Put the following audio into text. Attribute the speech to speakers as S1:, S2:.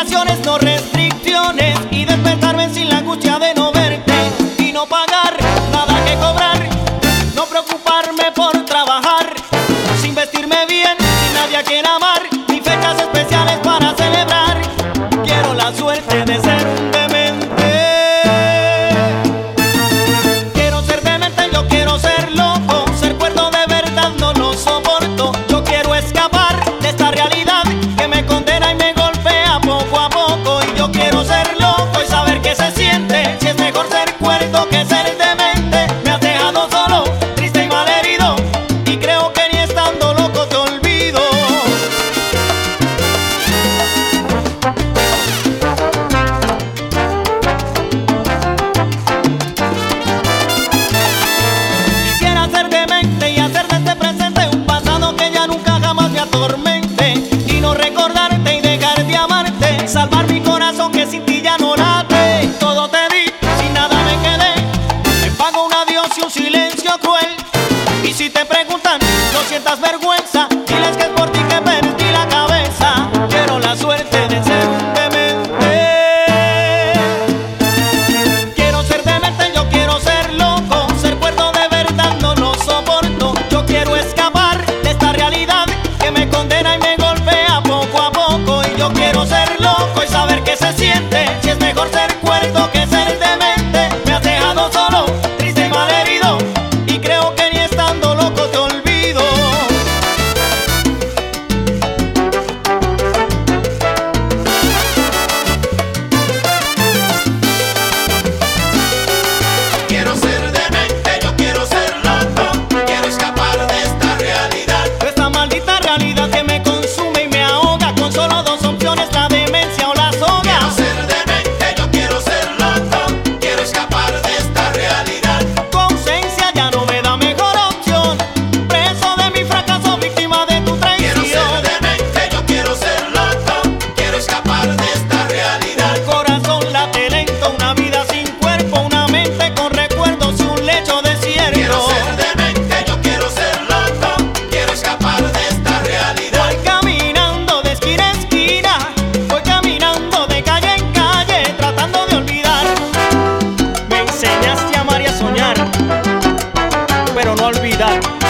S1: obligaciones, no restricciones, y despertarme sin la angustia de no verte y no pagar nada que cobrar, no preocuparme por trabajar, sin vestirme bien, sin nadie a quien amar, ni fechas especiales para celebrar. Quiero la suerte de ser un demente. Quiero ser demente, yo quiero ser loco, ser cuerdo de verdad no lo soporto. Yo quiero escapar de esta realidad que me condena y me golpea poco a poco. Y yo quiero ser loco y saber qué se siente, si es mejor ser cuerdo que ser demente. Me has dejado solo, triste y malherido, y creo que ni estando loco te olvido. Quisiera ser demente y hacer de este presente un pasado que ya nunca jamás me atormente, y no recordarte y dejar de amarte, salvar mi corazón que sin ti ya no late. Todo te di, sin nada me quedé, te pago un adiós y un silencio cruel. Y si te preguntan, no sientas vergüenza, diles que es por ti que perdí la cabeza. Quiero la suerte de ser un demente. Quiero ser demente, yo quiero ser loco, ser cuerdo de verdad no lo soporto. Yo quiero escapar de esta realidad que me condena y me golpea poco a poco. Y yo quiero ser loco y saber qué se siente, si es mejor ser cuerdo que ser demente. Me has dejado solo, triste y malherido, y creo que ni estando loco te olvido.
S2: Quiero ser demente, yo quiero ser loco, quiero escapar de esta realidad.
S1: Esta maldita realidad que me consume y me ahoga, con solo dos opciones, la demencia o la soga.
S2: Quiero ser demente, yo quiero ser loco, quiero escapar de esta realidad.
S1: Tu ausencia ya no me da mejor opción, preso de mi fracaso, víctima de tu
S2: Quiero ser
S1: traición.
S2: demente, yo quiero ser loco, quiero escapar de esta realidad.
S1: El corazón late lento, una vida sin cuerpo, una mente con recuerdos y un lecho desierto.
S2: Quiero ser demente, yo quiero ser loco, quiero escapar de esta realidad.
S1: Voy caminando de esquina a esquina, voy caminando de calle en calle, tratando de olvidar. Me enseñaste a amar y a soñar, pero no a olvidar.